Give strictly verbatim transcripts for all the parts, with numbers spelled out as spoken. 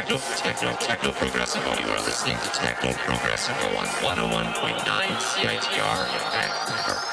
techno, techno, techno progressivo. You are listening to Techno Progressivo on one oh one point nine C I T R in Vancouver.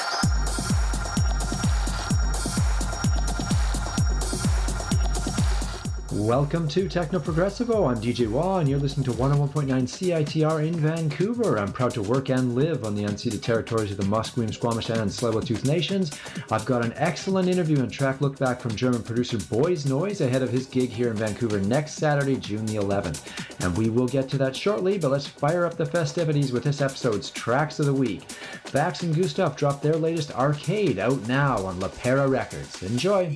Welcome to Techno Progressivo. I'm D J Wah, and you're listening to one oh one point nine C I T R in Vancouver. I'm proud to work and live on the unceded territories of the Musqueam, Squamish, and Tsleil-Waututh nations. I've got an excellent interview and track look back from German producer Boys Noise ahead of his gig here in Vancouver next Saturday, June the eleventh. And we will get to that shortly, but let's fire up the festivities with this episode's Tracks of the Week. Vax and Gustav dropped their latest Arcade out now on La Pera Records. Enjoy!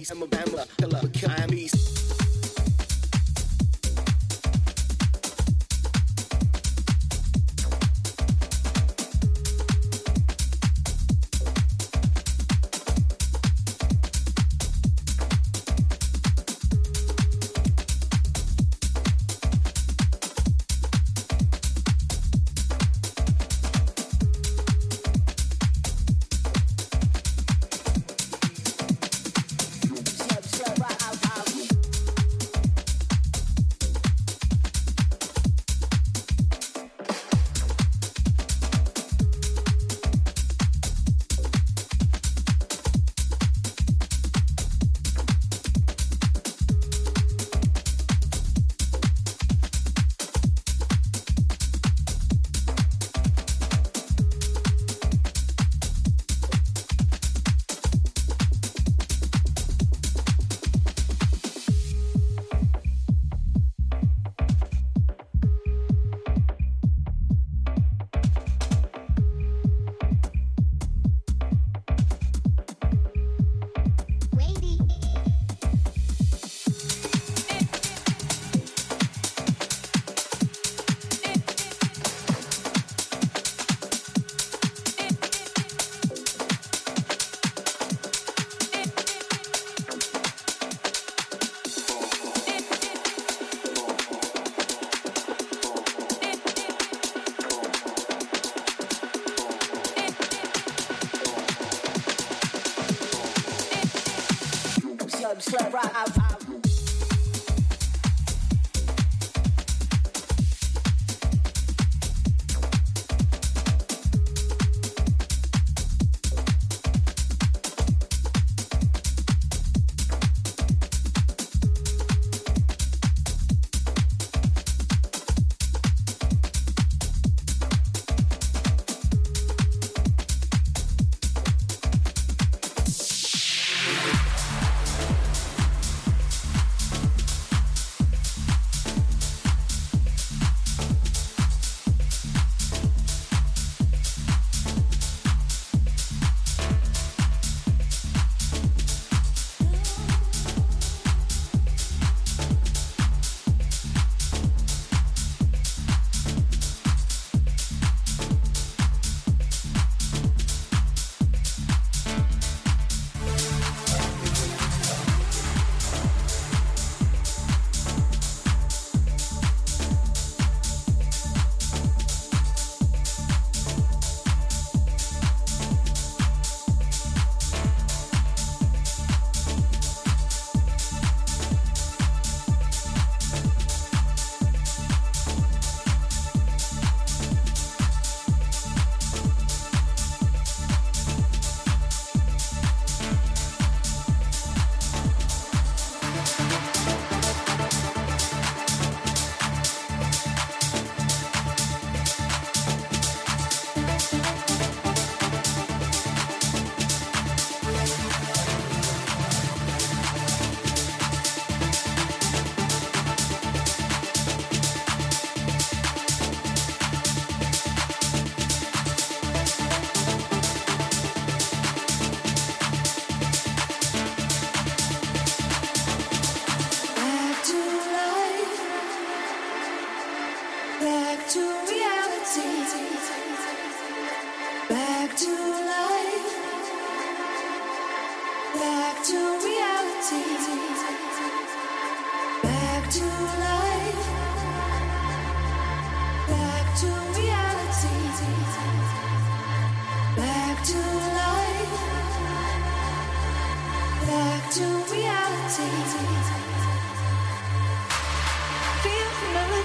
Feel familiar.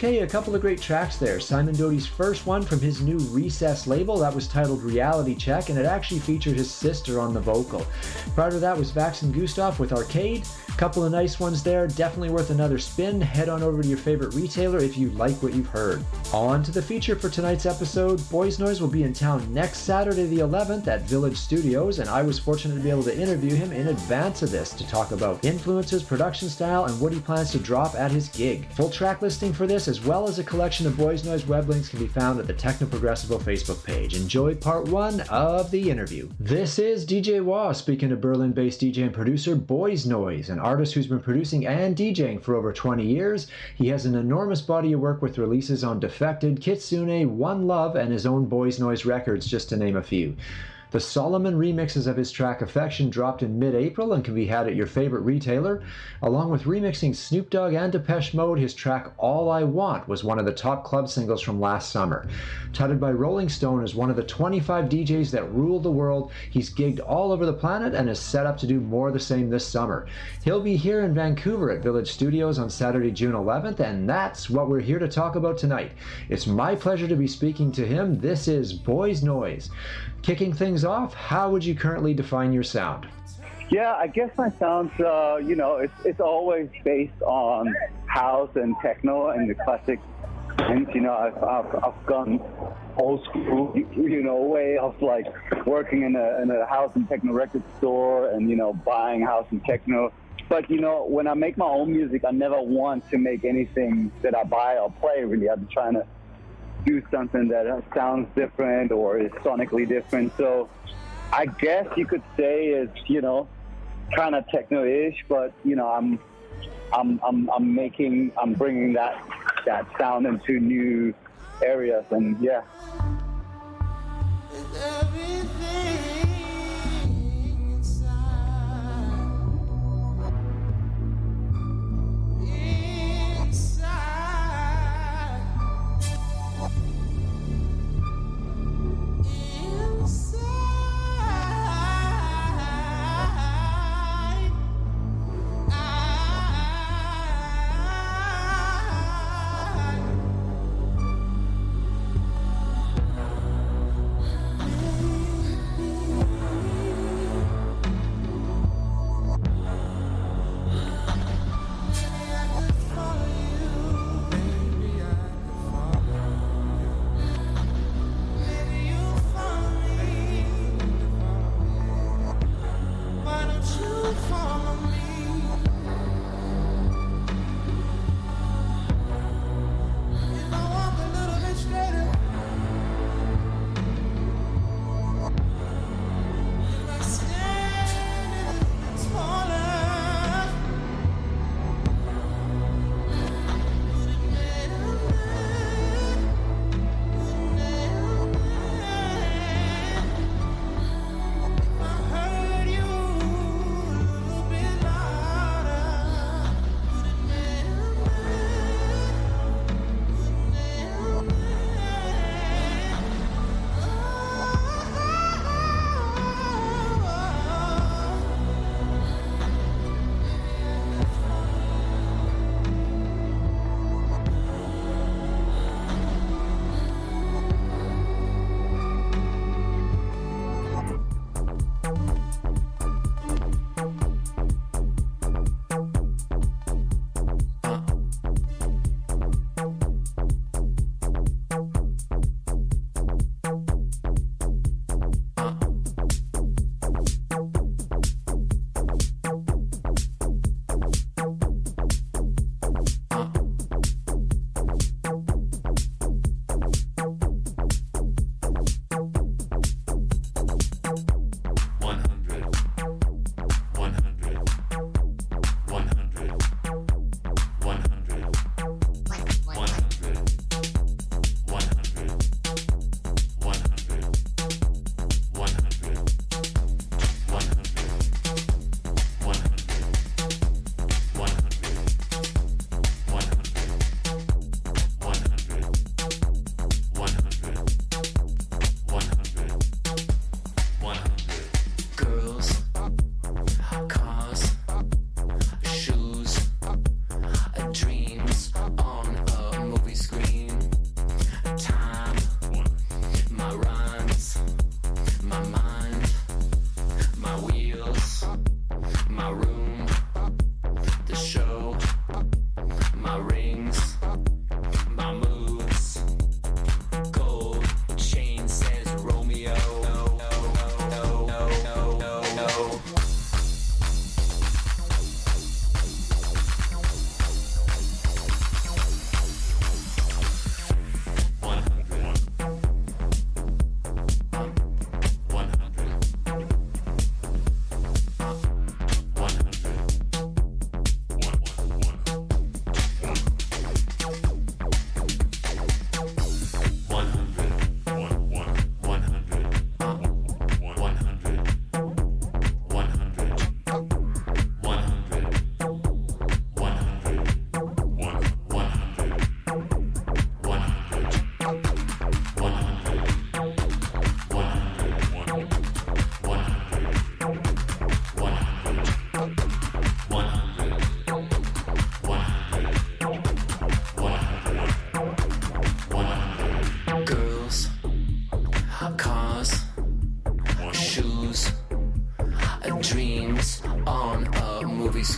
Okay, a couple of great tracks there. Simon Doty's first one from his new Recess label, that was titled Reality Check, and it actually featured his sister on the vocal. Prior to that was Vax and Gustav with Arcade. Couple of nice ones there, definitely worth another spin. Head on over to your favorite retailer if you like what you've heard. On to the feature for tonight's episode. Boys Noize will be in town next Saturday the eleventh at Village Studios, and I was fortunate to be able to interview him in advance of this to talk about influences, production style, and what he plans to drop at his gig. Full track listing for this, as well as a collection of Boys Noize web links, can be found at the Techno Progressivo Facebook page. Enjoy part one of the interview. This is D J Wah speaking to Berlin-based D J and producer Boys Noize, an artist who's been producing and DJing for over twenty years. He has an enormous body of work with releases on Defected, Kitsune, One Love, and his own Boys Noize records, just to name a few. The Solomon remixes of his track Affection dropped in mid-April and can be had at your favorite retailer. Along with remixing Snoop Dogg and Depeche Mode, his track All I Want was one of the top club singles from last summer. Touted by Rolling Stone as one of the twenty-five D Js that rule the world, he's gigged all over the planet and is set up to do more of the same this summer. He'll be here in Vancouver at Village Studios on Saturday, June eleventh, and that's what we're here to talk about tonight. It's my pleasure to be speaking to him. This is Boys Noize. Kicking things off, how would you currently define your sound? Yeah, I guess my sound's, uh, you know, it's it's always based on house and techno and the classic things. You know, I've, I've, I've gone old school, you know, way of like working in a, in a house and techno record store and, you know, buying house and techno. But, you know, when I make my own music, I never want to make anything that I buy or play, really. I'm trying to do something that sounds different or is sonically different. So I guess you could say it's, you know, kind of techno-ish, but, you know, I'm I'm I'm I'm making I'm bringing that that sound into new areas, and yeah.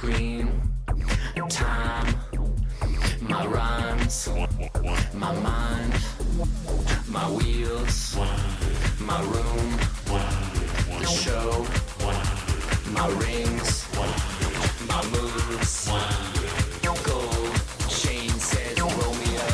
screen. Time, my rhymes, my mind, my wheels, my room, the show, my rings, my moves. Gold chain says Romeo.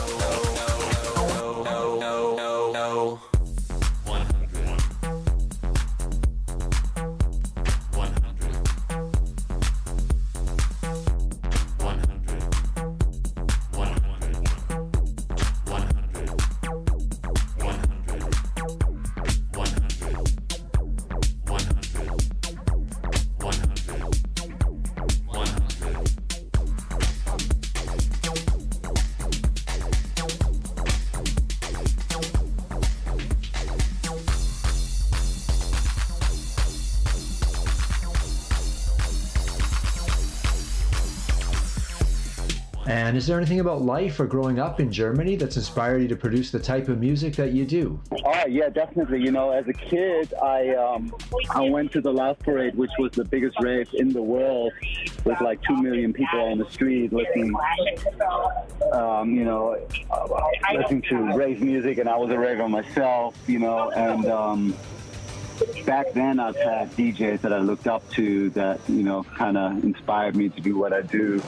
And is there anything about life or growing up in Germany that's inspired you to produce the type of music that you do? Oh, yeah, definitely. You know, as a kid, I um, I went to the Love Parade, which was the biggest rave in the world, with like two million people on the street listening, um, you know, uh, listening to rave music, and I was a raver myself, you know, and um, back then I've had D Js that I looked up to that, you know, kind of inspired me to do what I do.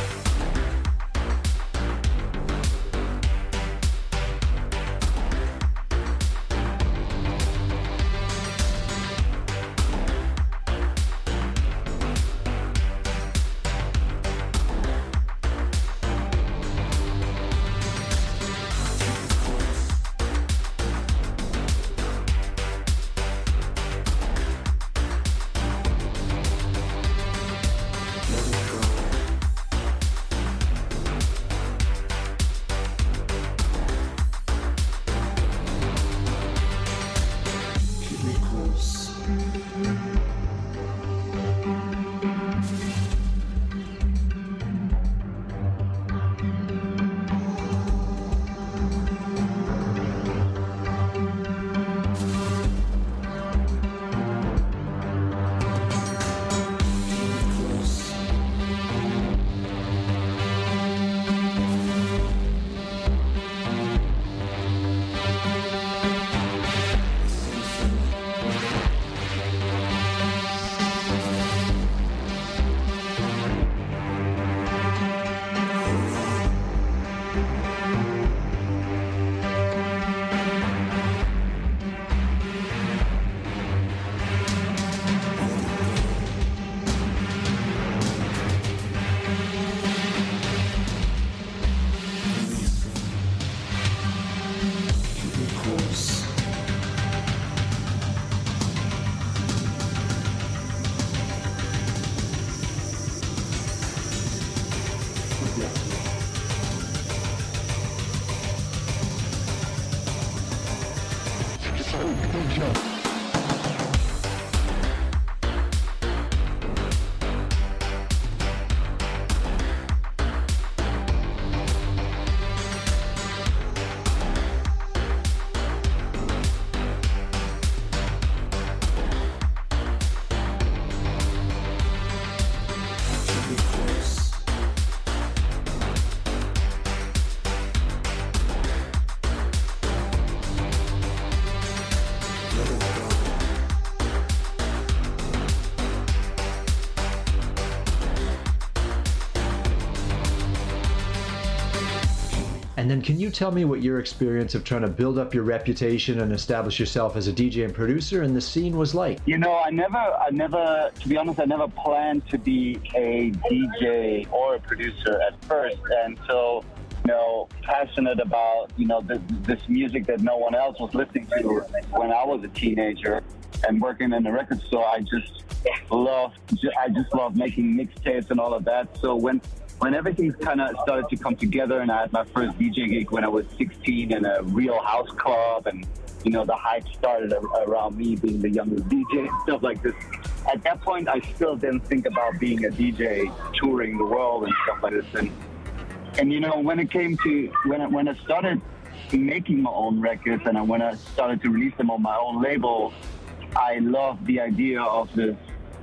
And then can you tell me what your experience of trying to build up your reputation and establish yourself as a D J and producer in the scene was like? You know, I never, I never, to be honest, I never planned to be a D J or a producer at first. And so, you know, passionate about, you know, this, this music that no one else was listening to when I was a teenager and working in a record store. I just love, I just love making mixtapes and all of that. So when When everything kind of started to come together, and I had my first D J gig when I was sixteen in a real house club, and, you know, the hype started around me being the youngest D J and stuff like this. At that point, I still didn't think about being a D J touring the world and stuff like this. And, and you know, when it came to, when I, when I started making my own records and when I started to release them on my own label, I loved the idea of this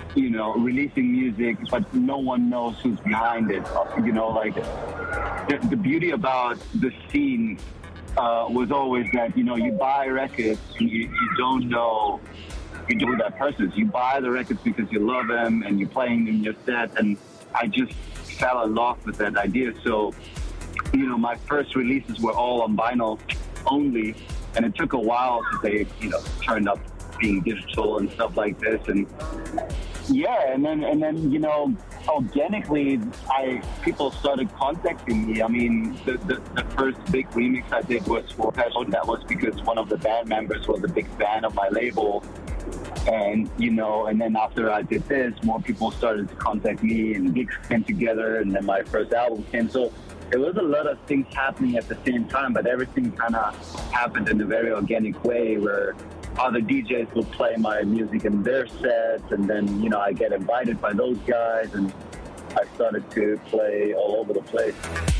you know, releasing music, but no one knows who's behind it. You know, like the, the beauty about the scene uh, was always that, you know, you buy records, you, you don't know you know who that person is. You buy the records because you love them and you're playing in your set. And I just fell in love with that idea. So, you know, my first releases were all on vinyl only, and it took a while to they, you know, turned up being digital and stuff like this. And yeah, and then and then you know, organically, I people started contacting me. I mean, the, the, the first big remix I did was for Passion. That was because one of the band members was a big fan of my label. And, you know, and then after I did this, more people started to contact me and gigs came together, and then my first album came. So it was a lot of things happening at the same time, but everything kind of happened in a very organic way where other D Js will play my music in their sets, and then, you know, I get invited by those guys, and I started to play all over the place.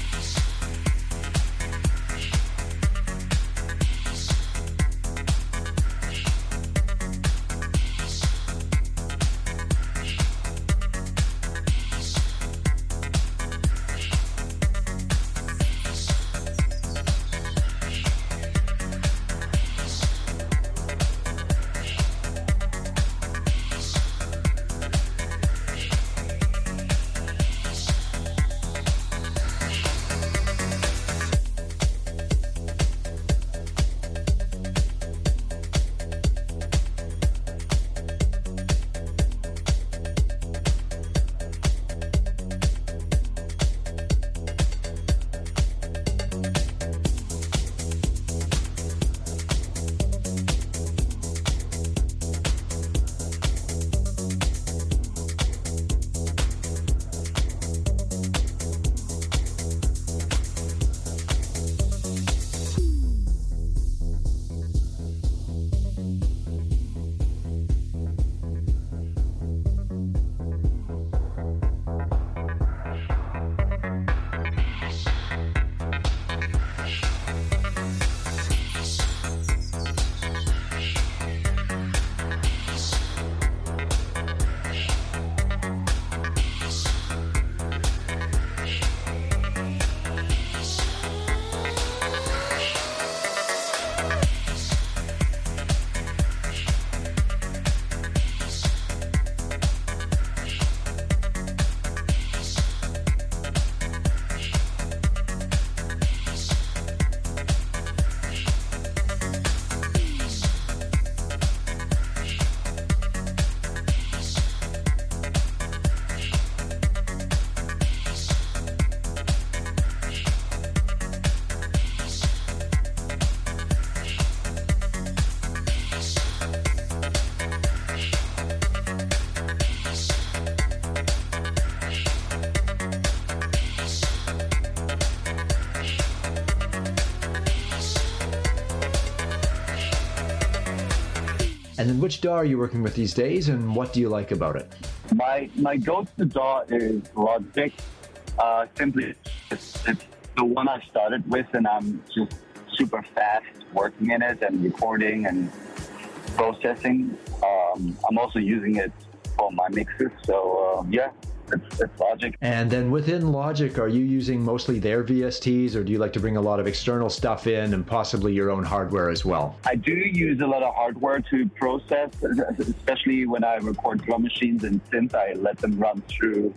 And then which D A W are you working with these days, and what do you like about it? My my go-to D A W is Logic. Uh, simply, it's, it's the one I started with, and I'm just super fast working in it and recording and processing. Um, I'm also using it for my mixes, so uh, yeah. It's, it's Logic. And then within Logic, are you using mostly their V S Ts, or do you like to bring a lot of external stuff in and possibly your own hardware as well? I do use a lot of hardware to process, especially when I record drum machines and synths. I let them run through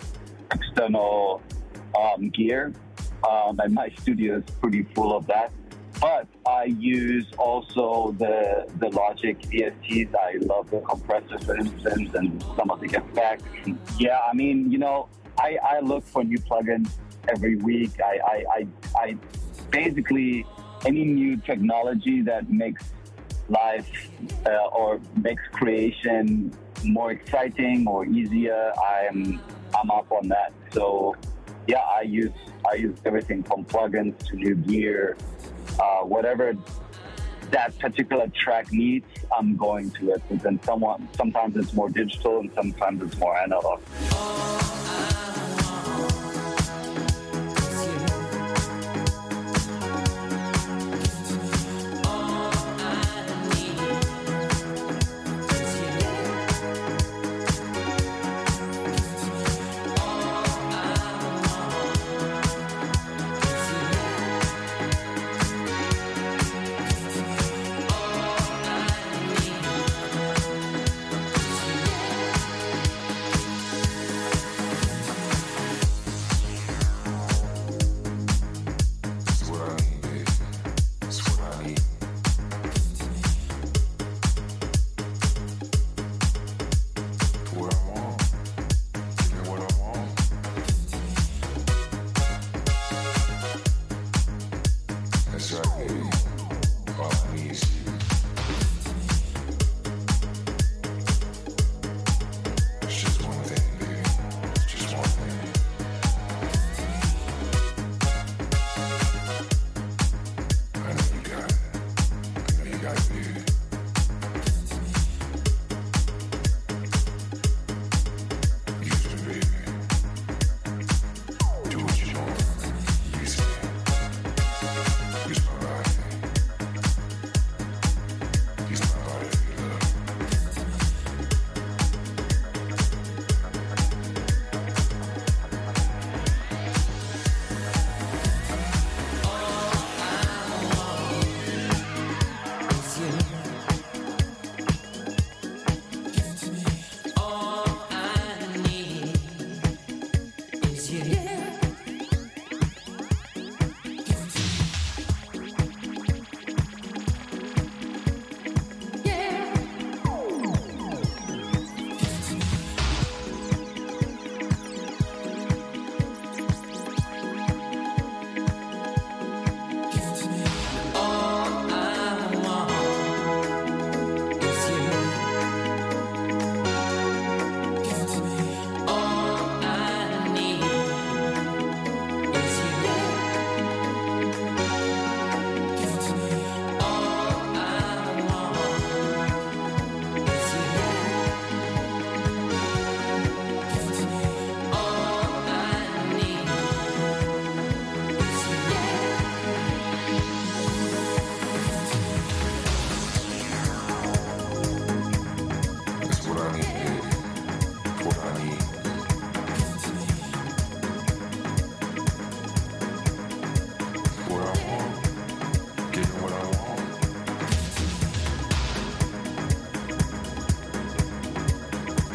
external um, gear, um, and my studio is pretty full of that. But I use also the the Logic V S Ts. I love the compressors, for instance, and some of the effects. Yeah, I mean, you know, I, I look for new plugins every week. I, I, I, I basically, any new technology that makes life uh, or makes creation more exciting or easier, I'm I'm up on that. So yeah, I use I use everything from plugins to new gear. Uh, whatever that particular track needs, I'm going to it. And then someone, sometimes it's more digital and sometimes it's more analog.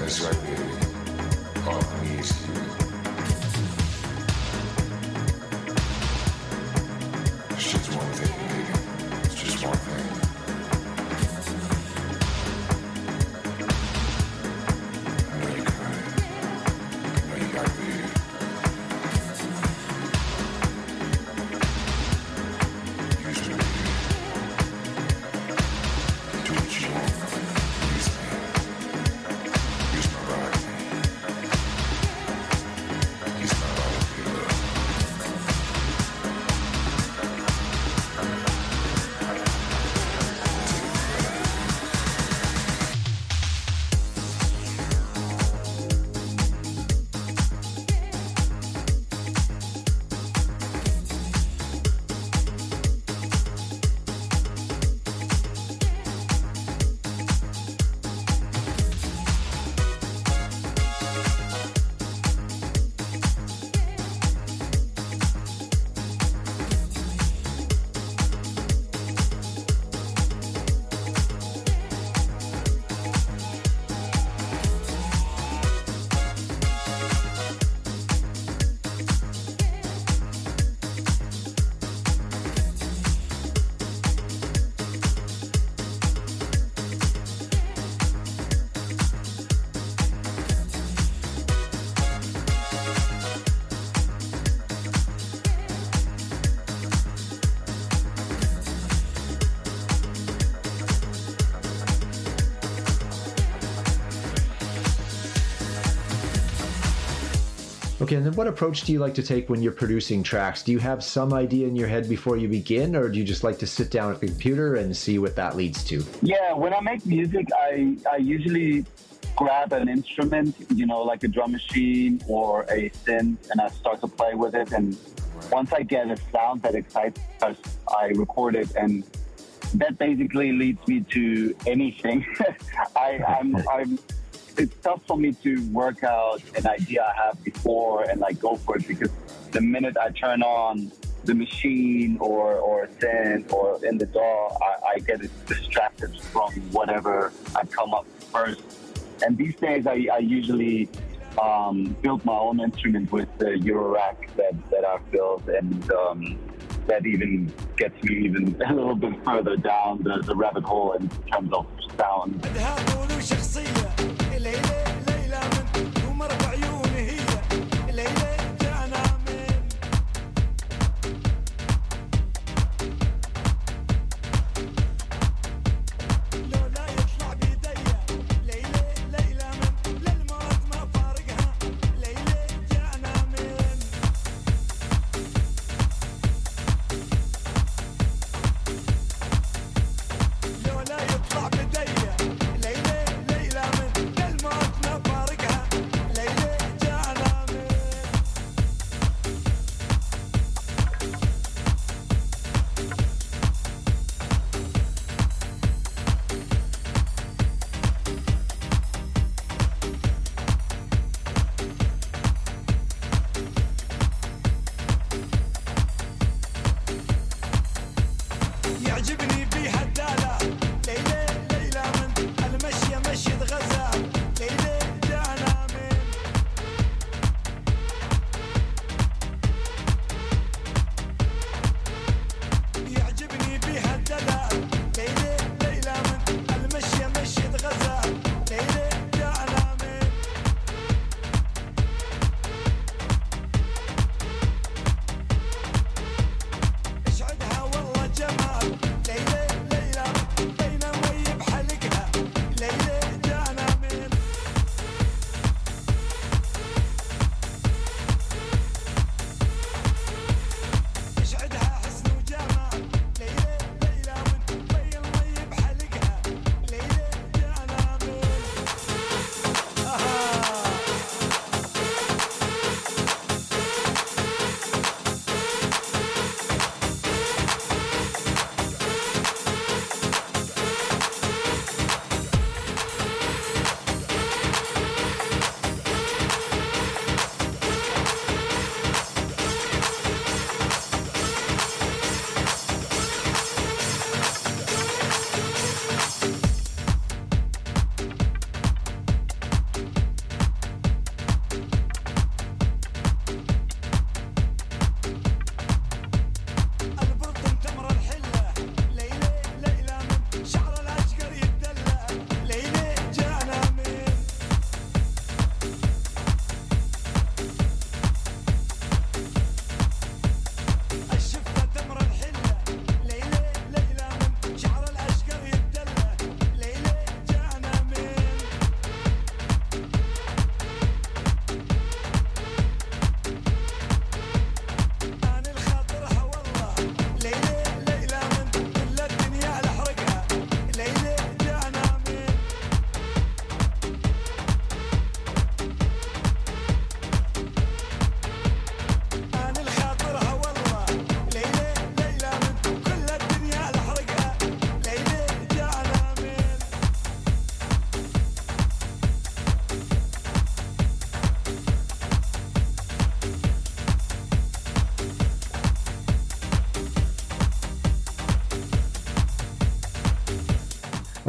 That's right, baby. All I need is you. It's just one thing, baby. It's just one thing. I know you got it. I know you got it, baby. Use me, baby. Do what you want. Use me. Use my body. Use my body for your love. Okay, and then what approach do you like to take when you're producing tracks? Do you have some idea in your head before you begin, or do you just like to sit down at the computer and see what that leads to? Yeah, when I make music, I, I usually grab an instrument, you know, like a drum machine or a synth, and I start to play with it. And once I get a sound that excites us, I record it, and that basically leads me to anything. I, I'm, I'm, it's tough for me to work out an idea I have before and like go for it, because the minute I turn on the machine or or a synth or in the D A W, I, I get distracted from whatever I come up first. And these days, I, I usually um, build my own instrument with the Eurorack that, that I've built, and um, that even gets me even a little bit further down the, the rabbit hole in terms of sound.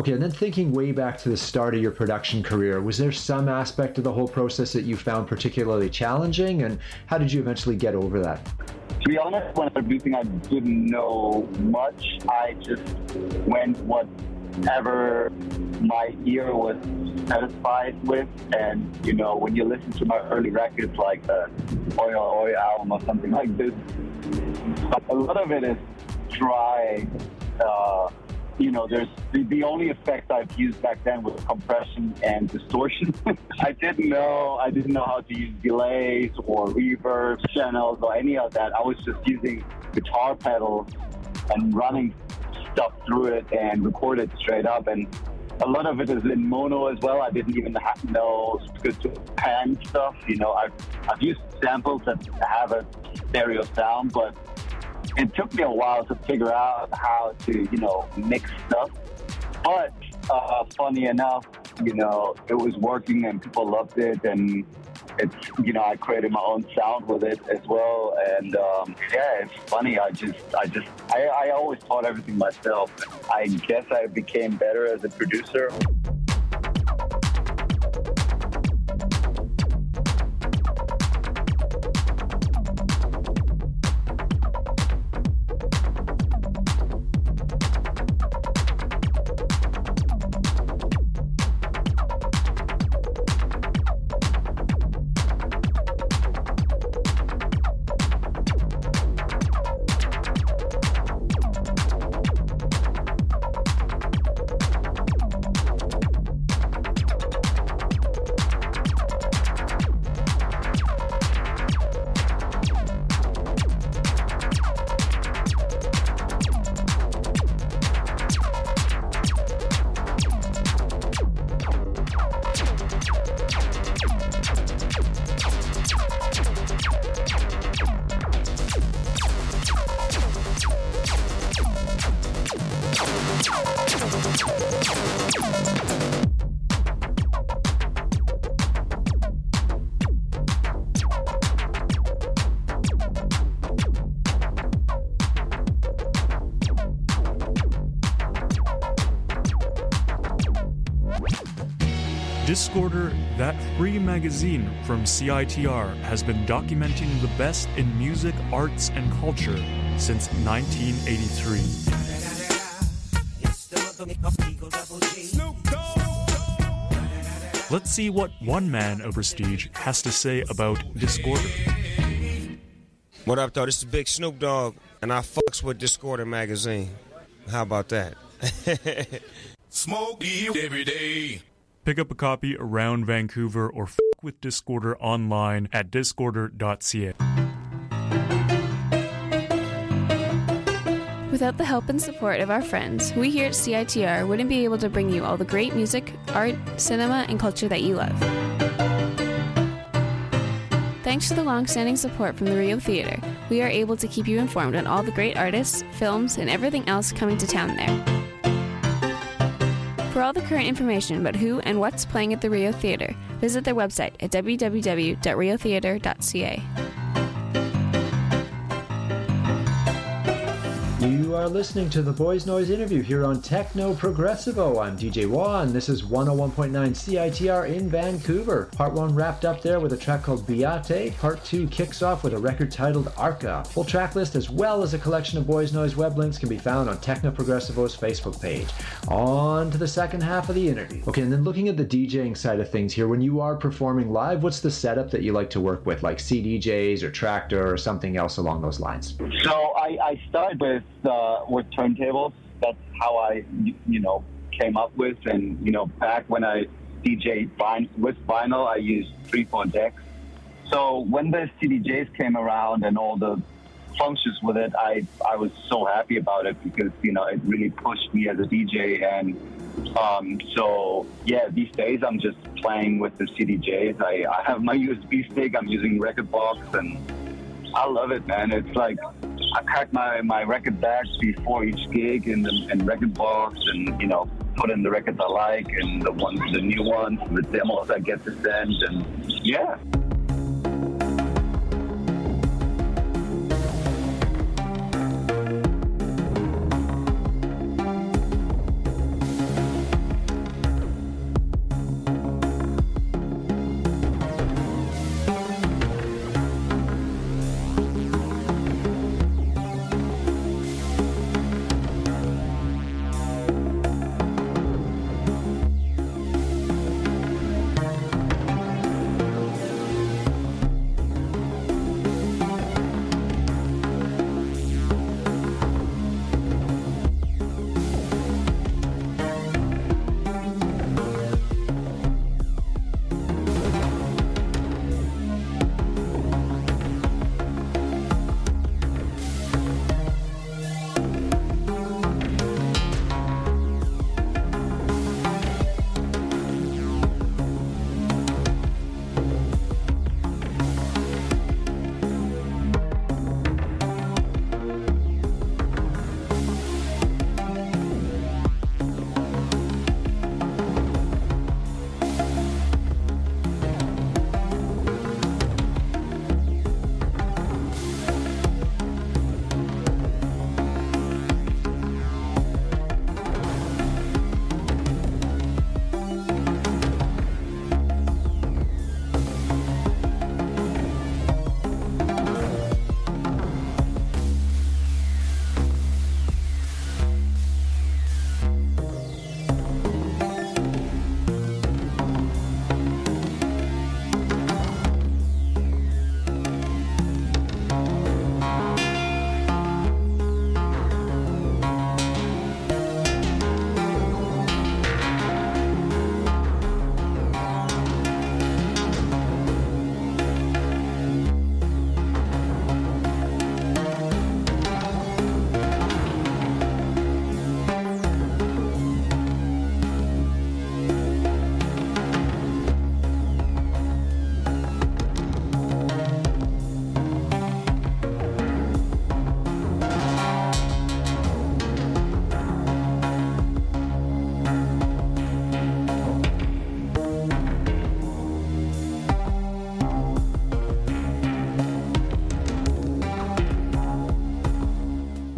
Okay, and then thinking way back to the start of your production career, was there some aspect of the whole process that you found particularly challenging, and how did you eventually get over that? To be honest, when I was producing, I didn't know much. I just went whatever my ear was satisfied with. And, you know, when you listen to my early records, like the Oil Oil album or something like this, a lot of it is dry. Uh, you know, there's the, the only effect I've used back then was compression and distortion. I didn't know, I didn't know how to use delays or reverb channels or any of that. I was just using guitar pedals and running stuff through it and record it straight up. And a lot of it is in mono as well. I didn't even have to know good to pan stuff. You know, I've, I've used samples that have a stereo sound, but it took me a while to figure out how to, you know, mix stuff. But uh, funny enough, you know, it was working and people loved it, and it's, you know, I created my own sound with it as well. And um, yeah, it's funny. I just, I just, I, I always taught everything myself. I guess I became better as a producer. Discorder, that free magazine from C I T R, has been documenting the best in music, arts, and culture since nineteen eighty-three. Let's see what one man of prestige has to say about Discorder. What up, though? This is Big Snoop Dogg, and I fucks with Discorder magazine. How about that? Smoke you every day. Pick up a copy around Vancouver or f*** with Discorder online at discorder dot c a. Without the help and support of our friends, we here at C I T R wouldn't be able to bring you all the great music, art, cinema, and culture that you love. Thanks to the long-standing support from the Rio Theatre, we are able to keep you informed on all the great artists, films, and everything else coming to town there. For all the current information about who and what's playing at the Rio Theatre, visit their website at w w w dot rio theatre dot c a. You are listening to the Boys Noise interview here on Techno Progressivo. I'm D J Juan. This is one oh one point nine C I T R in Vancouver. Part one wrapped up there with a track called Beate. Part two kicks off with a record titled Arca. Full track list as well as a collection of Boys Noise web links can be found on Techno Progressivo's Facebook page. On to the second half of the interview. Okay, and then looking at the DJing side of things here, when you are performing live, what's the setup that you like to work with, like C D Js or Tractor or something else along those lines? So I, I started with uh, with turntables. That's how I, you know, came up with. And, you know, back when I D J'd vin- with vinyl, I used three four decks. So when the C D Js came around and all the functions with it, I, I was so happy about it because, you know, it really pushed me as a D J. And um, so, yeah, these days I'm just playing with the C D Js. I, I have my U S B stick. I'm using Rekordbox, and I love it, man. It's like I pack my, my record bags before each gig in the in Rekordbox, and, you know, put in the records I like and the ones, the new ones, the demos I get to send, and yeah.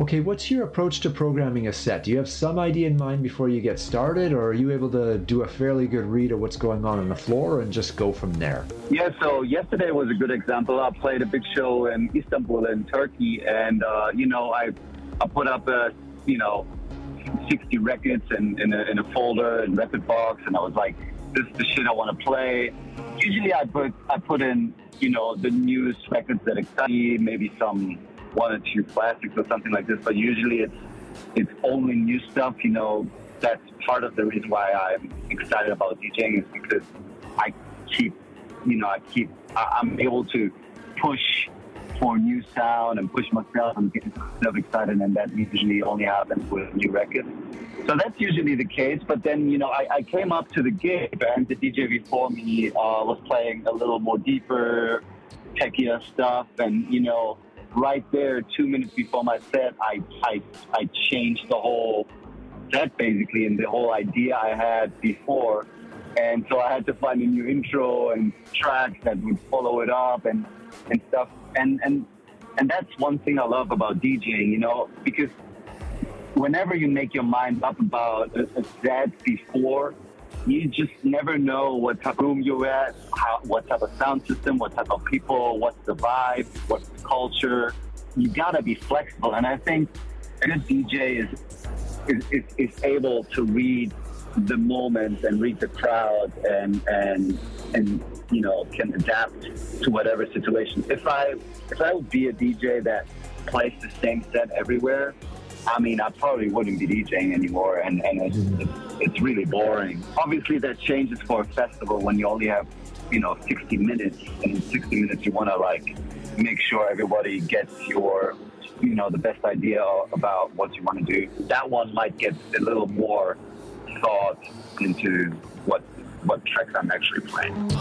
Okay, what's your approach to programming a set? Do you have some idea in mind before you get started, or are you able to do a fairly good read of what's going on on the floor and just go from there? Yeah, so yesterday was a good example. I played a big show in Istanbul in Turkey, and, uh, you know, I, I put up, a, you know, sixty records in, in, a, in a folder and record box, and I was like, this is the shit I want to play. Usually I put, I put in, you know, the newest records that excite me, maybe some one or two classics or something like this, but usually it's it's only new stuff. You know, that's part of the reason why I'm excited about DJing, is because I keep, you know, I keep, I, I'm able to push for new sound and push myself and get myself excited, and that usually only happens with new records. So that's usually the case. But then, you know, I, I came up to the gig, and the D J before me uh, was playing a little more deeper, techier stuff, and, you know, right there, two minutes before my set, I, I I changed the whole set basically, and the whole idea I had before. And so I had to find a new intro and tracks that would follow it up and, and stuff. And, and and that's one thing I love about DJing, you know, because whenever you make your mind up about a, a set before, you just never know what type of room you're at, how, what type of sound system, what type of people, what's the vibe, what's the culture. You gotta be flexible, and I think a good D J is is, is, is able to read the moment and read the crowd, and and and you know, can adapt to whatever situation. If I if I would be a D J that plays the same set everywhere, I mean, I probably wouldn't be DJing anymore, and, and it's, it's, it's really boring. Obviously, that changes for a festival when you only have, you know, sixty minutes, and in sixty minutes you want to, like, make sure everybody gets your, you know, the best idea about what you want to do. That one might get a little more thought into what what tracks I'm actually playing.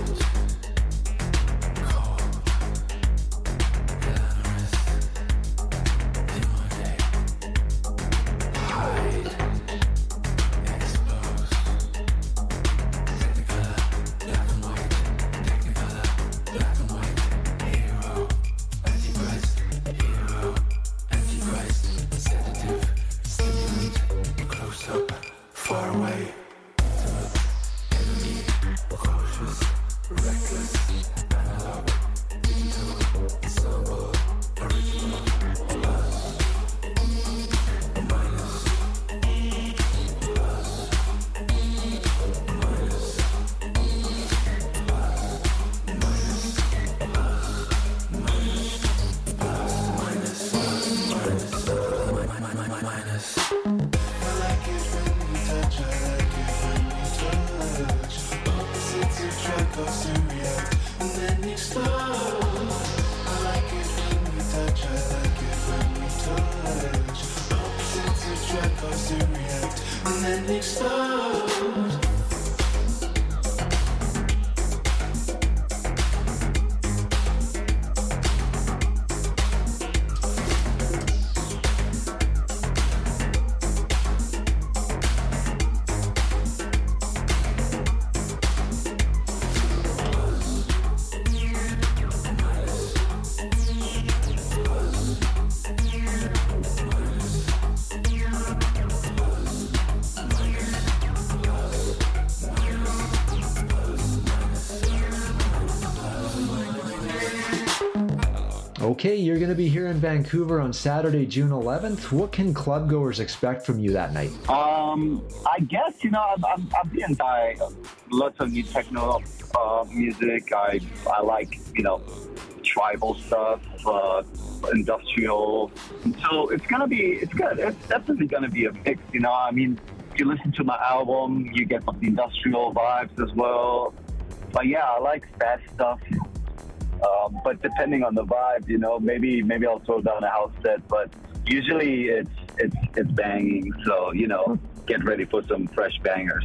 Okay, you're going to be here in Vancouver on Saturday, June eleventh. What can club-goers expect from you that night? Um, I guess, you know, I'm, I'm, I'm being by lots of new techno uh, music. I I like, you know, tribal stuff, uh, industrial. So it's gonna be, it's good. It's definitely gonna be a mix. You know, I mean, if you listen to my album, you get the industrial vibes as well. But yeah, I like fast stuff. Um, but depending on the vibe, you know, maybe maybe I'll throw down a house set. But usually it's it's it's banging. So, you know, get ready for some fresh bangers.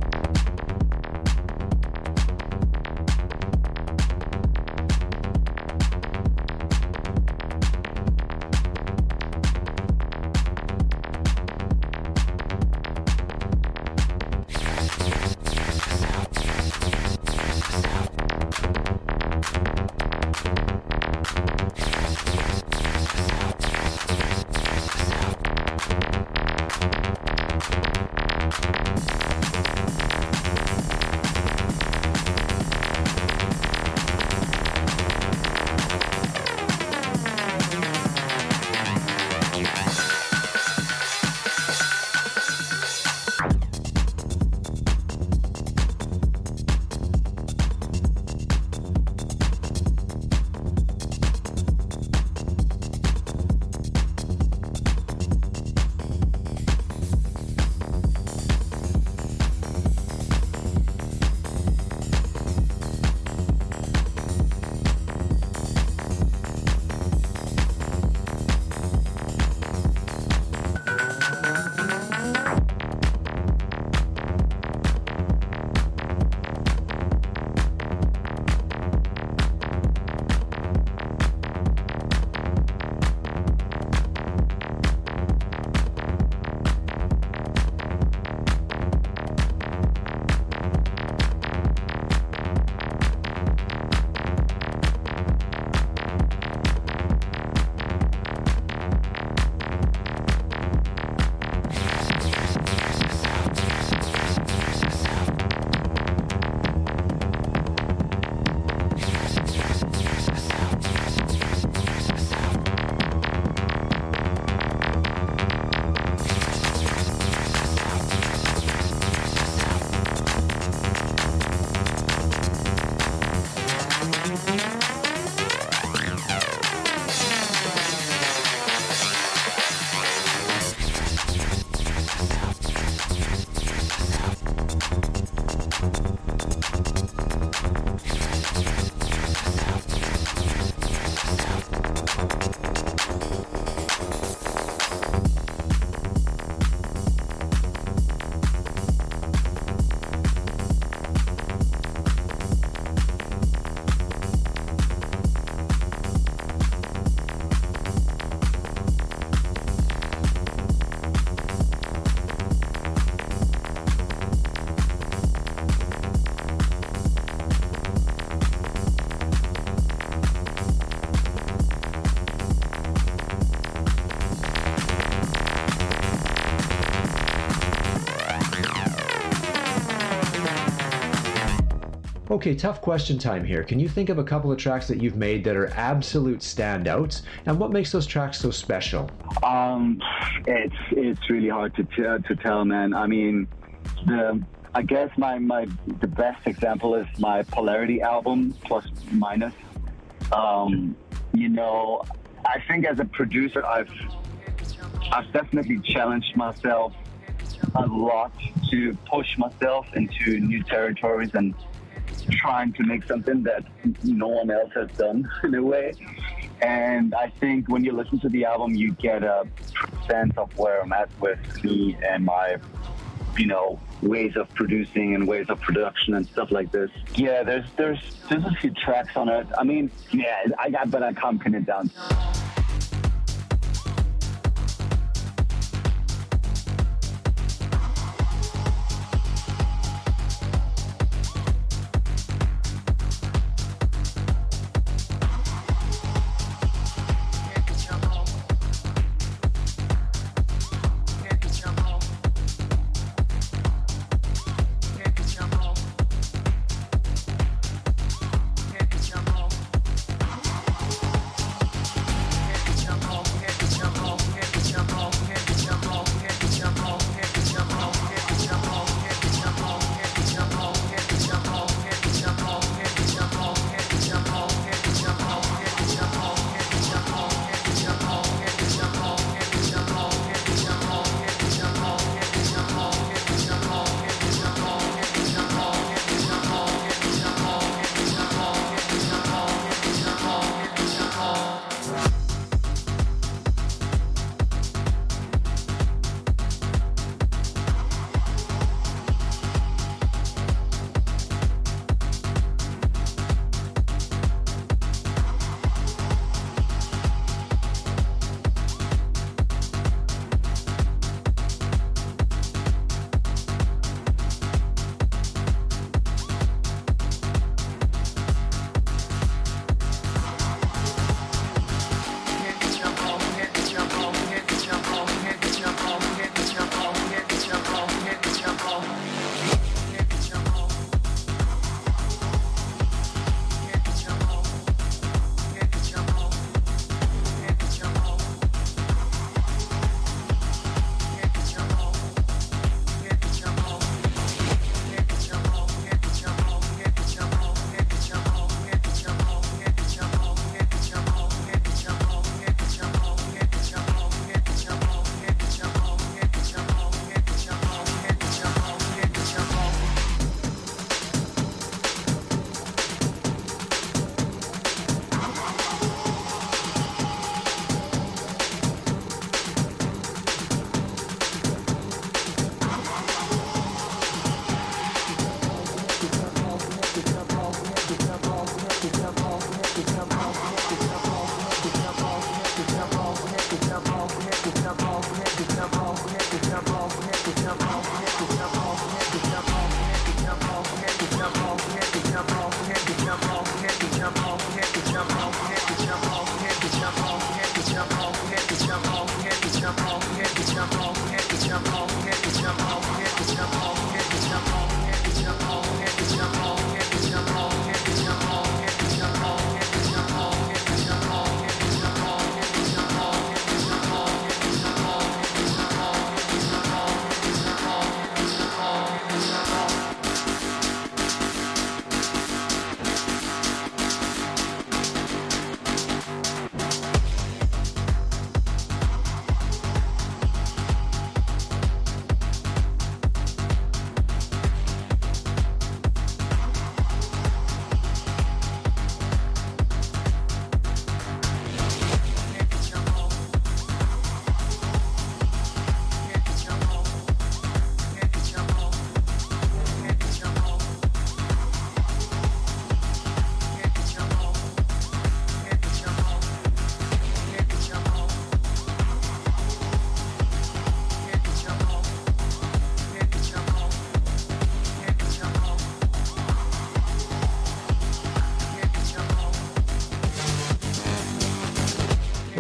Okay, tough question time here. Can you think of a couple of tracks that you've made that are absolute standouts, and what makes those tracks so special? Um, it's it's really hard to t- to tell, man. I mean, the I guess my, my the best example is my Polarity album, Plus Minus. Um, you know, I think as a producer, I've I've definitely challenged myself a lot to push myself into new territories and trying to make something that no one else has done in a way. And I think when you listen to the album, you get a sense of where I'm at with me and my, you know, ways of producing and ways of production and stuff like this. Yeah, there's there's there's a few tracks on it. I mean, yeah, I got, but I can't pin it down.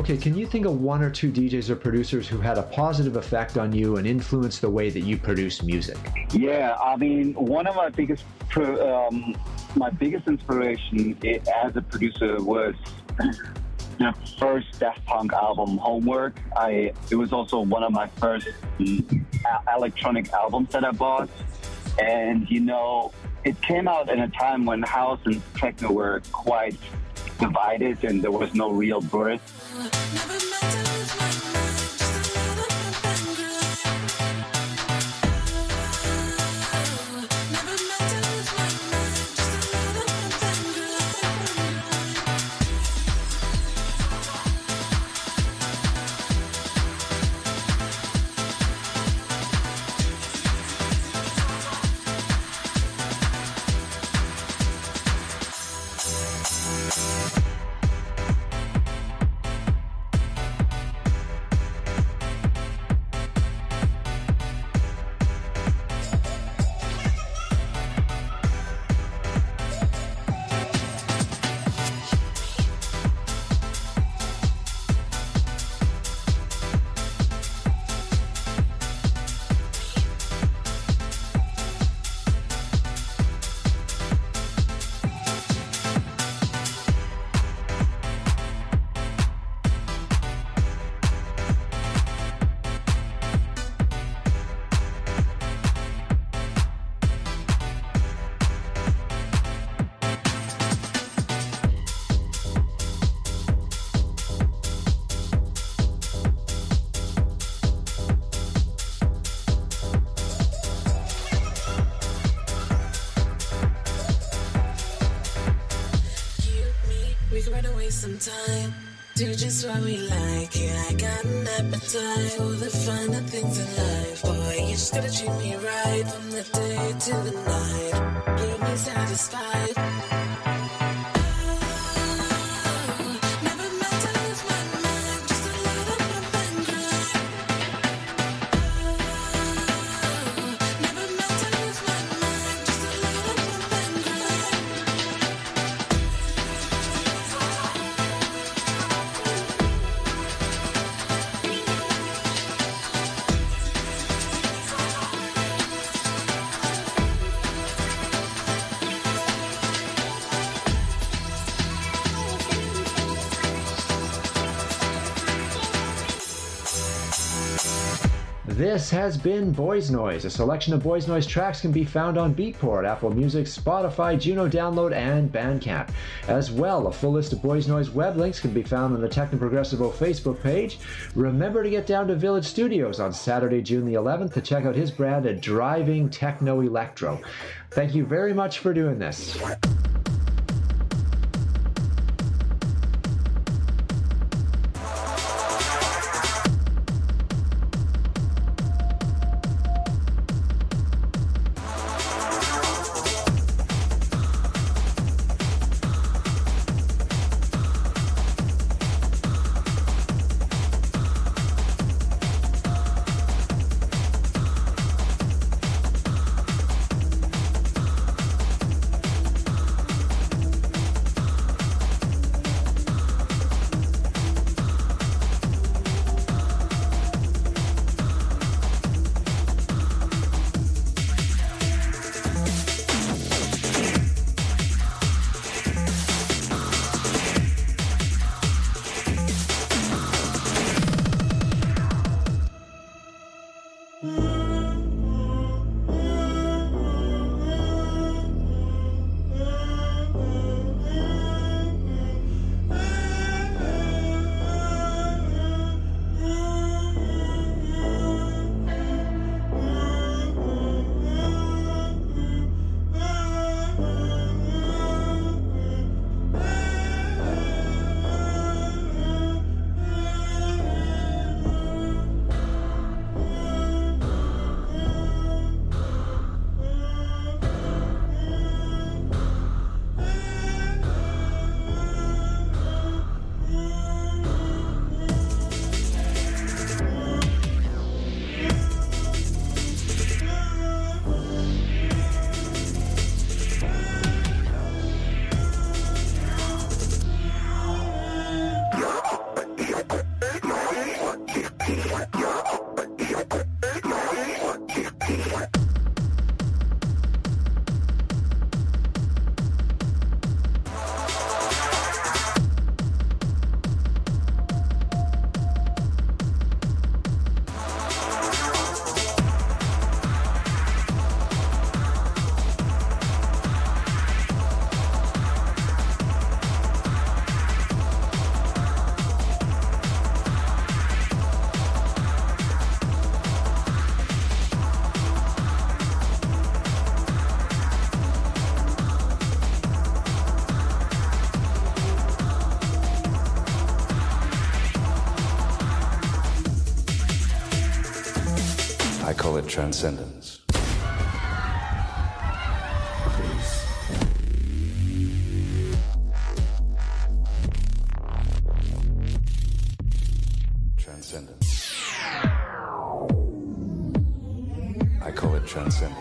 Okay, can you think of one or two D Js or producers who had a positive effect on you and influenced the way that you produce music? Yeah, I mean, one of my biggest pro, um, my biggest inspiration i- as a producer was the first Daft Punk album, Homework. I it was also one of my first mm, a- electronic albums that I bought, and you know, it came out in a time when house and techno were quite divided, and there was no real birth. Some time, do just what we like. Yeah, I got an appetite for the finer things in life. Boy, you just gotta treat me right from the day to the night. Keep me satisfied. This has been Boys Noise. A selection of Boys Noise tracks can be found on Beatport, Apple Music, Spotify, Juno Download, and Bandcamp. As well, a full list of Boys Noise web links can be found on the Techno Progressivo Facebook page. Remember to get down to Village Studios on Saturday, June the eleventh to check out his brand of Driving Techno Electro. Thank you very much for doing this. call it transcendence. Transcendence. I call it transcendence.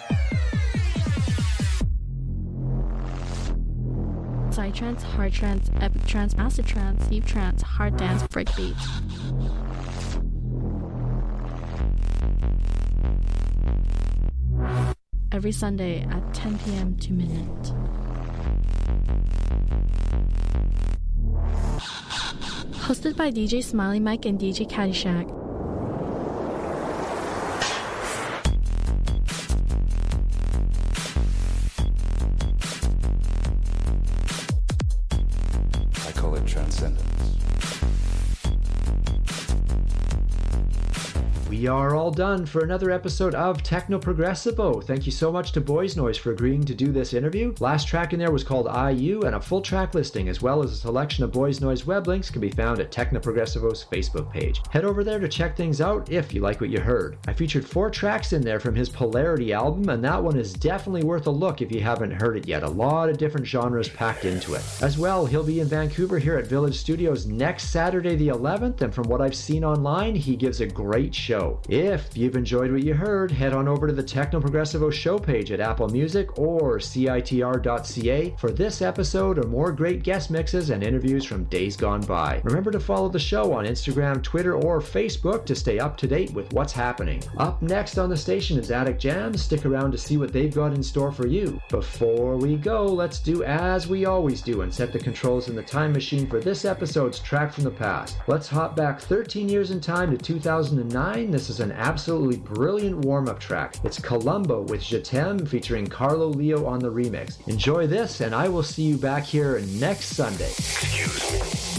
Psytrance, hard trance, epic trance, acid trance, deep trance, hard dance, breakbeat. Every Sunday at ten p.m. to midnight. Hosted by D J Smiley Mike and D J Caddyshack. I call it transcendence. We are all done for another episode of Techno Progressivo. Thank you so much to Boys Noise for agreeing to do this interview. Last track in there was called I U, and a full track listing as well as a selection of Boys Noise web links can be found at Techno Progressivo's Facebook page. Head over there to check things out if you like what you heard. I featured four tracks in there from his Polarity album, and that one is definitely worth a look if you haven't heard it yet. A lot of different genres packed into it. As well, he'll be in Vancouver here at Village Studios next Saturday the eleventh, and from what I've seen online, he gives a great show. If you've enjoyed what you heard, head on over to the Techno Progressivo show page at Apple Music or C I T R dot C A for this episode or more great guest mixes and interviews from days gone by. Remember to follow the show on Instagram, Twitter, or Facebook to stay up to date with what's happening. Up next on the station is Attic Jams. Stick around to see what they've got in store for you. Before we go, let's do as we always do and set the controls in the time machine for this episode's track from the past. Let's hop back thirteen years in time to two thousand nine. This is an absolutely brilliant warm-up track. It's Columbo with Je T'aime featuring Carlo Leo on the remix. Enjoy this, and I will see you back here next Sunday. Excuse me.